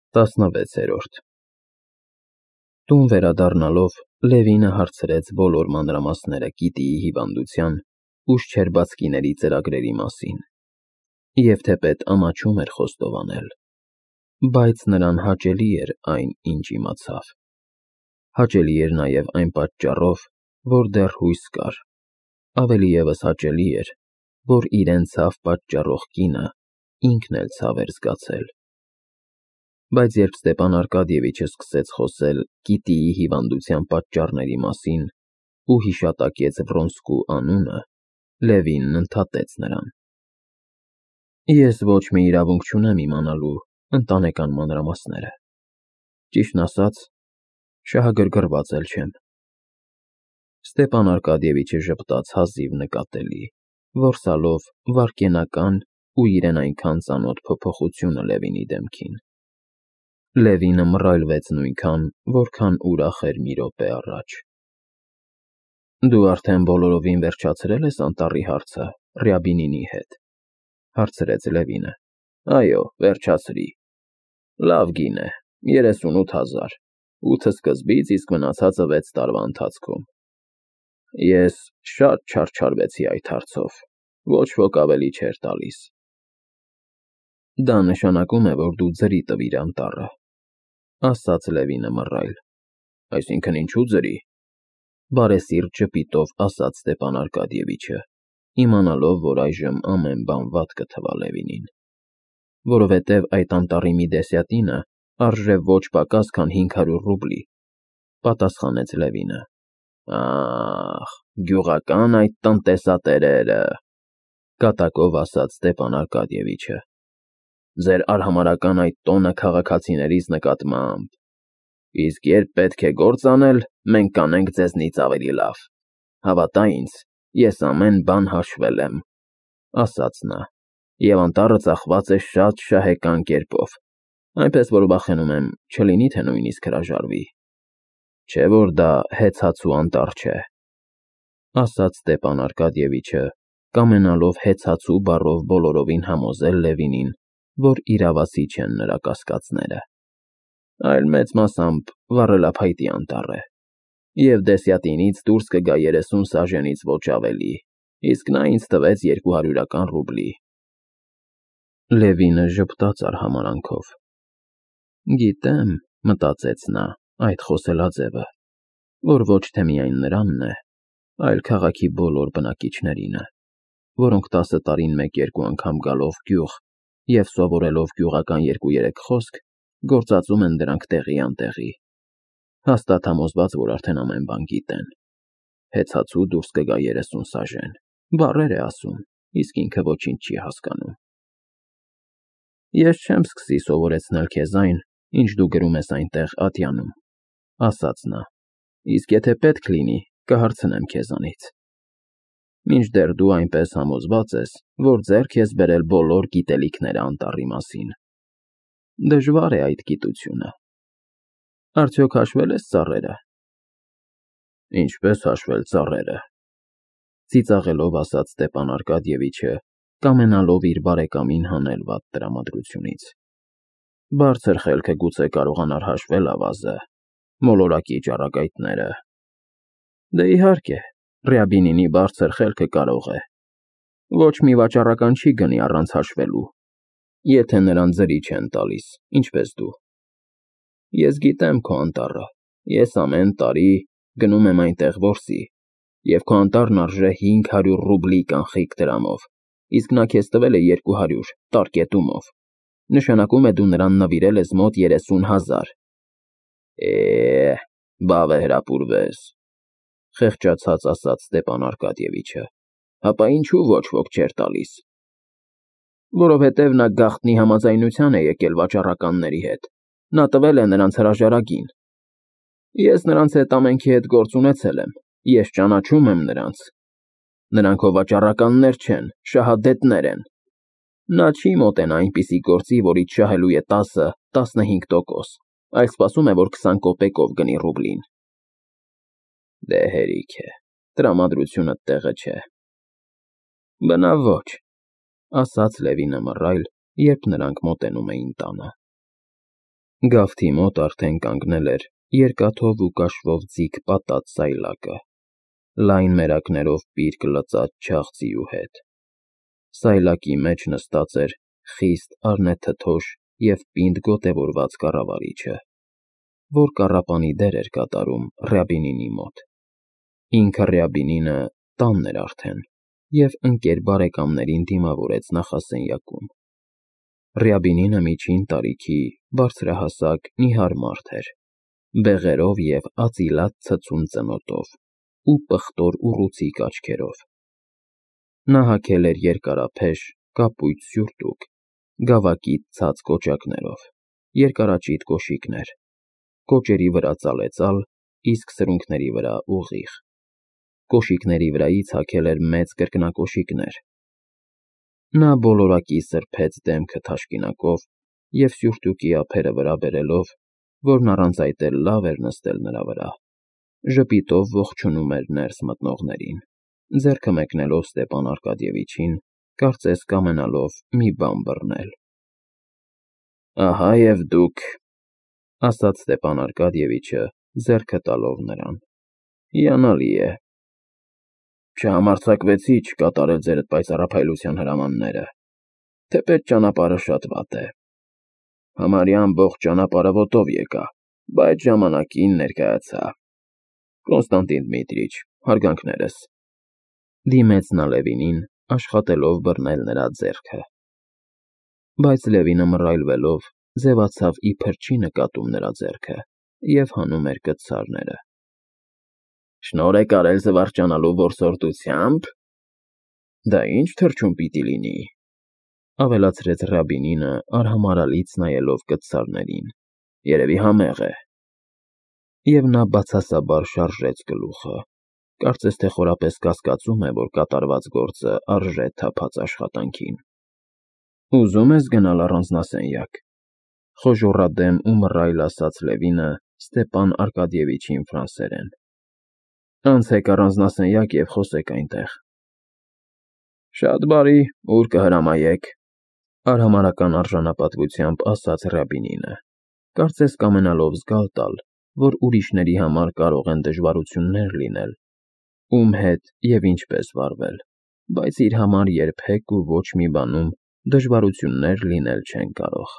16-րդ Տուն վերադառնալով Լևինը հարցրեց բոլոր մանրամասները Կիտիի հիվանդության ու Շչերբացկիների ծրագրերի մասին, և թեպետ ամաչում էր խոստովանել, բայց նրան հաճելի էր այն, ինչ իմացավ, հաճելի էր նաև այն պատճառով, որ դեռ հույս կար, ավելի ևս հաճելի էր, որ իրեն ցավ պատճառող կինը ինքն էլ ցավ էր զգացել, բայց երբ Ստեփան Արկադիևիչը սկսեց խոսել Կիտիի հիվանդության պատճառների մասին ու հիշատակեց Վրոնսկու անունը, Լևինն ընդհատեց նրան. Ես ոչ մի իրավունք չունեմ իմանալու ընտանեկան մանրամասները, ճիշտն ասած, շահագրգռված էլ չեմ։ Ստեփան Արկադիևիչը ժպտաց հազիվ նկատելի, որսալով վայրկենական ու իրեն այնքան ծանոթ փոփոխությունը Լևինի դեմքին։ Լևինը մռայլվեց նույնքան, որքան ուրախ էր մի րոպե առաջ։ Դու արդեն բոլորովին վերջացրել ես անտառի հարցը Ռյաբինինի հետ, հարցրեց Լևինը։ Այո, վերջացրի։ Լավ գին է, 38,000, 8 սկզբից, իսկ մնացածը 6 տարվա ընթացքում։ Ես շատ չարչարվեցի այդ հարցով, ոչ ոք ավելի չէր տալիս։ Դա նշանակում է, որ դու ձրի տվիր անտառը, ասաց Լևինը մռայլ։ Այսինքն ինչու ձրի։ Բարեսիրտ ժպիտով ասաց Ստեփան Արկադիևիչը, իմանալով, որ այժմ ամեն բան վատ կթվա Լևինին, որովհետև այդ անտառի մի դեսյատինը արժե ոչ պակաս, քան 500 ռուբլի, պատասխանեց Լևինը։ Ախ, գյուղական այդ տնտեսատերերը, կատակով ասաց Ստեփան Արկադիևիչը։ Ձեր արհամարհական այդ տոնը քաղաքացիներից նկատմամբ, իսկ երբ պետք է գործ անել, մենք կանենք ձեզնից ավելի լավ։ Հավատա ինձ, ես ամեն բան հաշվել եմ, ասաց նա, և անտառը ծախված է շատ շահեկան կերպով, այնպես որ վախենում եմ, չլինի թե նույնիսկ հրաժարվի։ Չէ որ դա հեծածու անտառ չէ, ասաց Ստեփան Արկադիևիչը, կամենալով հեծածու բառով բոլորովին համոզել Լևինին, որ իրավացի չեն նրա կասկածները, այլ մեծ մասամբ վառելափայտի անտառ է, և դեսյատինից դուրս կգա 30 սաժենից ոչ ավելի, իսկ նա ինձ տվեց 200 ռուբլի։ Լևինը ժպտաց արհամարհանքով։ Գիտեմ, մտածեց նա, այդ խոսելաձևը, որ ոչ թե միայն նրանն է, այլ քաղաքի բոլոր բնակիչներինը, որոնք 10 տարին 1-2 անգամ գալով գյուղ և սովորելով գյուղական 2-3 խոսք, գործածում են դրանք տեղի-անտեղի, հաստատ համոզված, որ արդեն ամեն բան գիտեն։ Հեծածու դուրս կգա 30 սաժեն, բառեր է ասում, իսկ ինքը ոչինչ չի հասկանում։ Ես չեմ սկսի սովորեցնել քեզ այն, ինչ դու գրում ես այնտեղ ատյանում, ասաց նա, իսկ եթե պետք լինի, կհարցնեմ քեզանից։ Մինչդեռ դու այնպես համոզված ես, որ ձեռք ես բերել բոլոր գիտելիքները անտառի մասին։ Դժվար է այդ գիտությունը։ Արդյոք հաշվել ես ծառերը։ Ինչպես հաշվել ծառերը, ծիծաղելով ասաց Ստեփան Արկադիևիչը, կամենալով իր բարեկամին հանել վատ տրամադրությունից։ Բարձր խելքը գուցե կարողանար հաշվել ավազը, մոլորակի ճառագայթները։ Դե իհարկե, Ռյաբինինի բարձր խելքը կարող է։ Ոչ մի վաճառական չի գնի առանց հաշվելու, եթե նրան ձրի չեն տալիս, ինչպես դու։ Ես գիտեմ քո անտառը, ես ամեն տարի գնում եմ այնտեղ որսի, և քո անտառն արժե 500 ռուբլի կանխիկ դրամով, իսկ նա քեզ տվել է 200 տարկետումով, նշանակում է դու նրան նվիրել ես մոտ 30,000։ Բավ է հրապուրվես, խեղճացած ասաց Ստեփան Արկադիևիչը, հապա ինչու ոչ ոք չէր տալիս։ Որովհետև նա գաղտնի համաձայնության է եկել վաճառականների հետ, նա տվել է նրանց հրաժարագին։ Ես նրանց հետ ամենքի հետ գործ ունեցել եմ, ես ճանաչում եմ նրանց։ Նրանք հո վաճառականներ չեն, շահադետներ են։ Նա չի մոտենա այնպիսի գործի, որից շահելու է 10-15%, այլ սպասում է, որ 20 կոպեկով գնի ռուբլին։ Դե հերիք է, տրամադրությունդ տեղը չէ։ Բնավ ոչ, ասաց Լևինը մռայլ, երբ նրանք մոտենում էին տանը։ Գավթի մոտ արդեն կանգնել էր երկաթով ու կաշվով ձիգ պատած սայլակը, լայն մերակներով պիրկ լծած չաղձիու հետ։ Սայլակի մեջ նստած էր խիստ արնեթթոշ և պինդ գոտևորված կառավարիչը, որ կառապանի դեր էր կատարում Ռյաբինինի մոտ։ Ինքը Ռյաբինինը տանն էր արդեն և ընկեր բարեկամներին դիմավորեց նախասենյակում։ Ռյաբինինը միջին տարիքի, բարձրահասակ, նիհար մարդ էր, բեղերով և ածիլատ ցցուն ծնոտով ու պղտոր ուռուցիկ աչքերով։ Նա հագել էր երկարափեշ, կապույտ սյուրտուկ, գավակից ցած կոճակներով, երկարաճիտ կոշիկներ, կոճերի վրա ծալեծալ, իսկ սրունքների վրա ուղիղ։ Կոշիկների վրայից հագել էր մեծ կրկնակոշիկներ։ Նա բոլորակի սրբեց դեմքը թաշկինակով և սյուրտուկի ափերը վրա բերելով, որն առանց այդ էլ լավ էր նստել նրա վրա, ժպիտով ողջունում էր ներս մտնողներին, ձեռքը մեկնելով Ստեփան Արկադիևիչին, կարծես կամենալով մի բան բռնել։ «Ահա և դուք», ֊ ասաց Ստեփան Արկադիևիչը, ձեռքը տալով նրան, ֊ հիանալի է։ Չհամարձակվեցի չկատարել ձեր այդ պայծառափայլության հրամանները, թեպետ ճանապարհը շատ վատ է։ Համարյա ամբողջ ճանապարհը ոտով եկա, բայց ժամանակին ներկայացա։ Կոնստանտին Դմիտրիչ, հարգանքներս։ Դիմեց նա Լևինին, աշխատելով բռնել նրա ձեռքը։ Բայց Լևինը մռայլվելով, ձևացավ իբր չի նկատում նրա ձեռքը և հանում էր կտցարները։ Շնորհ եք արել զվարճանալու որսորդությամբ։ Դա ինչ թռչուն պիտի լինի, ավելացրեց Ռյաբինինը, արհամարհալից նայելով կտցարներին, երևի համեղ է։ Եվ նա բացասաբար շարժեց գլուխը, կարծես թե խորապես կասկածում է, որ կատարված գործը արժե թափած աշխատանքին։ Ուզում ես գնալ առանձնասենյակ, խոժոռադեմ ու մռայլ ասաց Լևինը Ստեփան Արկադիևիչին ֆրանսերեն։ Անցեք առանձնասենյակ և խոսեք այնտեղ։ Շատ բարի, ուր կհրամայեք, արհամարհական արժանապատվությամբ ասաց Ռյաբինինը, կարծես կամենալով զգալ տալ, որ ուրիշների համար կարող են դժվարություններ լինել, ում հետ և ինչպես վարվել, բայց իր համար երբեք ու ոչ մի բանում դժվարություններ լինել չեն կարող։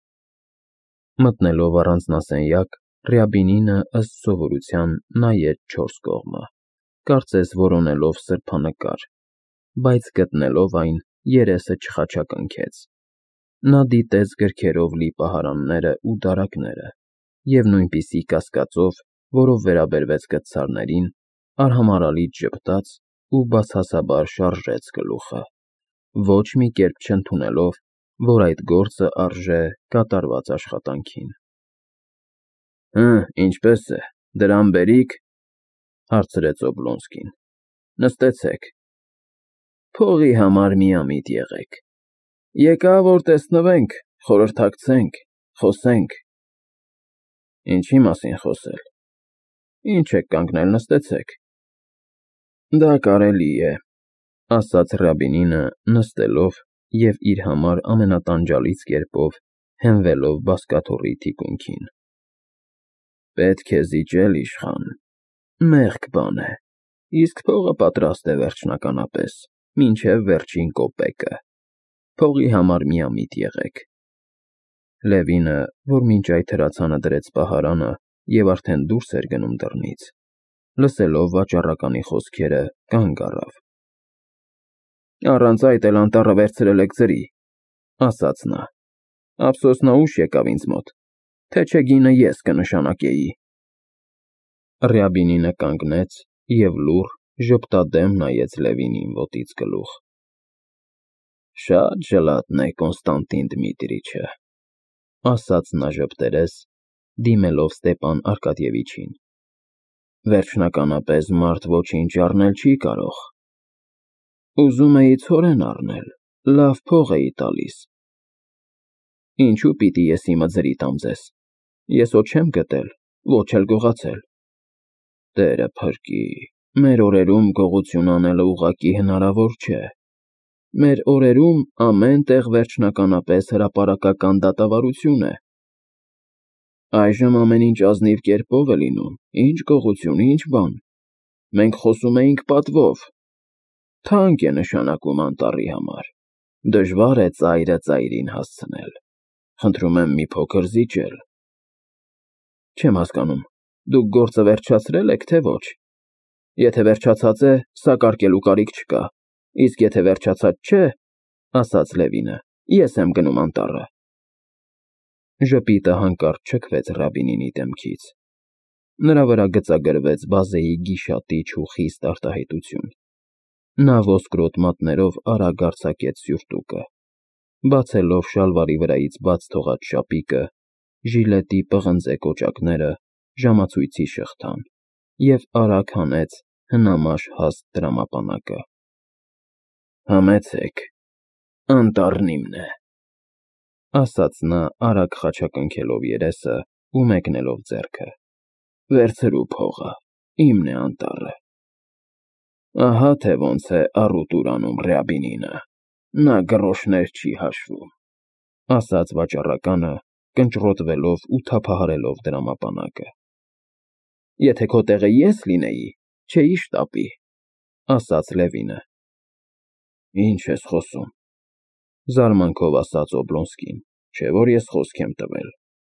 Մտնելով առանձնասենյակ, Ռյաբինինը ըստ սովորության նայեց չորս կողմը, կարծես որոնելով սրբանկար, բայց գտնելով այն, երեսը չխաչակնքեց։ Նա դիտեց գրքերով լի պահարաններն ու դարակները և նույնպիսի կասկածով, որով վերաբերվեց կտցարներին, արհամարհալից ժպտաց ու բացասաբար շարժեց գլուխը, ոչ մի կերպ չընդունելով, որ այդ գործը արժե կատարված աշխատանքին։ Ինչպե՞ս է, դրամ բերի՞ք, հարցրեց Օբլոնսկին։ Նստեցեք։ Փողի համար միամիտ եղեք։ Եկա, որ տեսնվենք, խորհրդակցենք, խոսենք։ Ինչի՞ մասին խոսել։ Ինչ եք կանգնել, նստեցեք։ Դա կարելի է, ասաց Ռյաբինինը, նստելով և իր համար ամենատանջալից կերպով հենվելով բազկաթոռի թիկունքին։ Պետք է զիջել, իշխան, մեղք բան է, իսկ փողը պատրաստ է վերջնականապես, մինչև վերջին կոպեկը։ Փողի համար միամիտ եղեք։ Լևինը, որ մինչ այդ հրացանը դրեց պահարանը և արդեն դուրս էր գնում դռնից, լսելով վաճառականի խոսքերը, կանգ առավ։ Առանց այդ էլ անտառը վերցրել եք ձրի, ասաց նա։ Ափսոս նա ուշ եկավ ինձ մոտ, թե չէ գինը ես կնշանակեի։ Ռյաբինինը կանգնեց և լուռ, ժպտադեմ նայեց Լևինին ոտից գլուխ։ Շատ ժլատն է Կոնստանտին Դմիտրիչը, ասաց նա ժպտերես, դիմելով Ստեփան Արկադիևիչին։ Վերջնականապես մարդ ոչինչ առնել չի կարող։ Ուզում էի ցորեն առնել, լավ փող էի տալիս։ Ինչու պիտի ես իմը ձրի տամ ձեզ։ Ես հո չեմ գտել, ոչ էլ գողացել։ Տերը փրկի, մեր օրերում գողություն անելը ուղղակի հնարավոր չէ։ Մեր օրերում ամեն տեղ վերջնականապես հրապարակական դատավարություն է։ Այժմ ամեն ինչ ազնիվ կերպով է լինում, ինչ գողություն, ինչ բան, մենք խոսում էինք պատվով, թանկ է նշանակում անտառի համար, դժվար է ծայրը ծայրին հասցնել, խնդրում եմ մի փոքր զիջել։ Չեմ հասկանում, դուք գործը վերջացրել եք, թե ոչ։ Եթե վերջացած է, սակարկելու կարիք չկա, իսկ եթե վերջացած չէ, ասաց Լևինը, ես եմ գնում անտառը։ Ժպիտը հանկարծ չքվեց Ռաբինինի դեմքից։ Նրա վրա գծագրվեց բազեի գիշատիչ ու խիստ արտահայտություն։ Նա ոսկրոտ մատներով արագ արձակեց սյուրտուկը, բացելով շալվարի վրայից բաց թողած շապիկը, ժիլետի պղնձե կոճակները, ժամացույցի շղթան և արագ հանեց հնամաշ հաստ տրամապանակը։ Համեցեք, անտառն իմն է, ասաց նա արագ խաչակնքելով երեսը ու մեկնելով ձեռքը, վերցրու փողը, իմն է անտառը։ Ահա թե ոնց է առուտուր անում Ռյաբինինը, նա գրոշներ չի հաշվում, ասաց վաճառականը, կնճռոտվելով ու թափահարելով դրամապանակը։ Եթե քո տեղը ես լինեի, չէի շտապի, ասաց Լևինը։ Ինչ ես խոսում, զարմանքով ասաց Օբլոնսկին, չէ որ ես խոսք եմ տվել։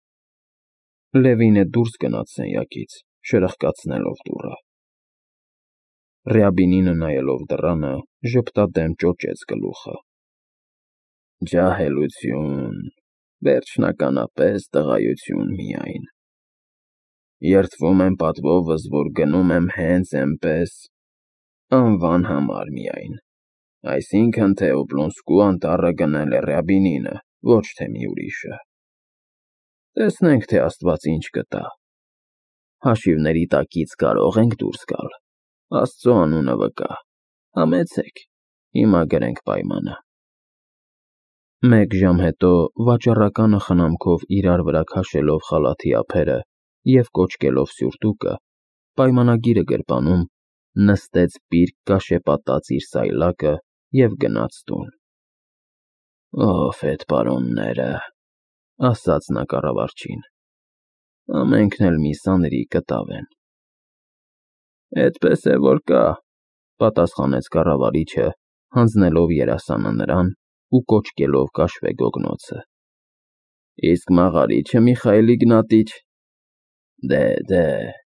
Լևինը դուրս գնաց սենյակից, շրխկացնելով դուռը։ Ռյաբինինը նայելով դռանը, ժպտադեմ ճոճեց գլուխը։ Ջահելություն, վերջնականապես տղայություն միայն։ Երդվում եմ պատվովս, որ գնում եմ հենց էնպես, անվան համար միայն, այսինքն թե Օբլոնսկու անտառը գնել է Ռյաբինինը, ոչ թե մի ուրիշը։ Տեսնենք, թե Աստված ինչ կտա։ Հաշիվների տակից կարող ենք դուրս գալ, Աստծո անունը վկա, համեցեք, հիմա գրենք պայմանը։ Մեկ ժամ հետո վաճառականը խնամքով իրար վրա քաշելով խալաթի ափերը և կոճկելով սյուրտուկը, պայմանագիրը գրպանում, նստեց պիրկ կաշեպատած իր սայլակը և գնաց տուն։ Ով էդ պարոնները, ասաց նա կառավարչին, ամենքն էլ մի սանրի կտավ են։ Էդպես է որ կա, պատասխանեց կառավարիչը, հանձնելով երասանը նրան ու կոճկելով կաշվե գոգնոցը։ Իսկ մաղարիչը, Միխայել Իգնատիչ, դե,